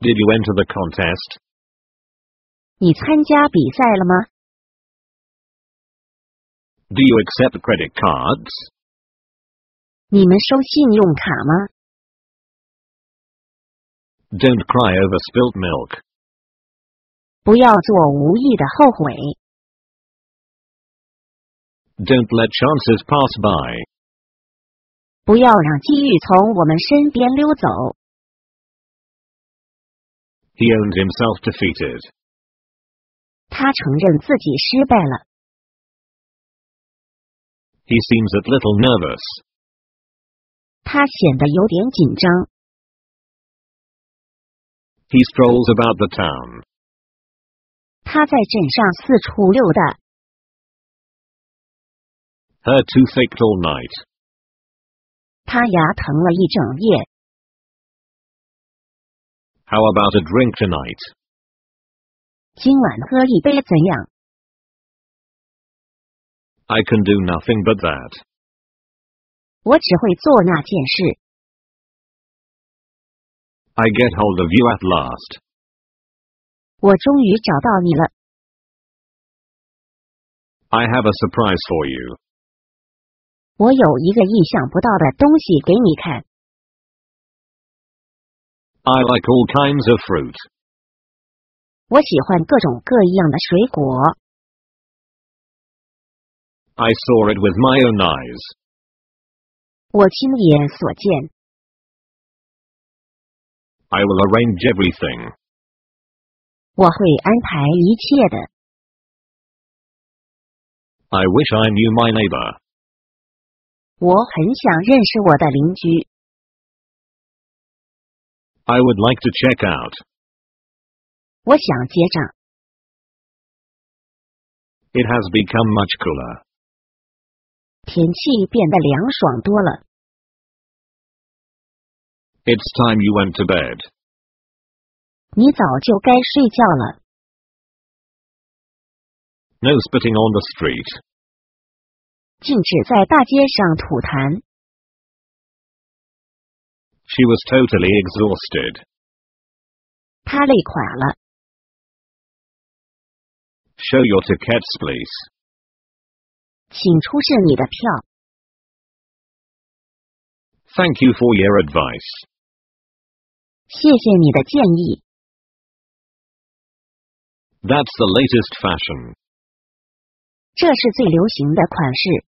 Did you enter the contest? 你参加比赛了吗？ Do you accept credit cards? 你们收信用卡吗？ Don't cry over spilt milk. 不要做无意的后悔。 Don't let chances pass by. 不要让机遇从我们身边溜走。 He owned himself defeated. 他承认自己失败了。 He seems a little nervous. 他显得有点紧张。 He strolls about the town. 他在镇上四处溜达。 Her toothache all night. 他牙疼了一整夜。 How about a drink tonight? 今晚喝一杯怎样？ I can do nothing but that. 我只会做那件事。 I get hold of you at last. 我终于找到你了。 I have a surprise for you. 我有一个意想不到的东西给你看。 I like all kinds of fruit. 我喜欢各种各样的水果。 I saw it with my own eyes. 我亲眼所见。 I will arrange everything. 我会安排一切的。 I wish I knew my neighbor. 我很想认识我的邻居。 I would like to check out. 我想结账。 It has become much cooler. 天气变得凉爽多了。 It's time you went to bed. 你早就该睡觉了。 No spitting on the street. 禁止在大街上吐痰。 She was totally exhausted. 他累垮了。 Show your tickets, please. 请出示你的票。 Thank you for your advice. 谢谢你的建议。 That's the latest fashion. 这是最流行的款式。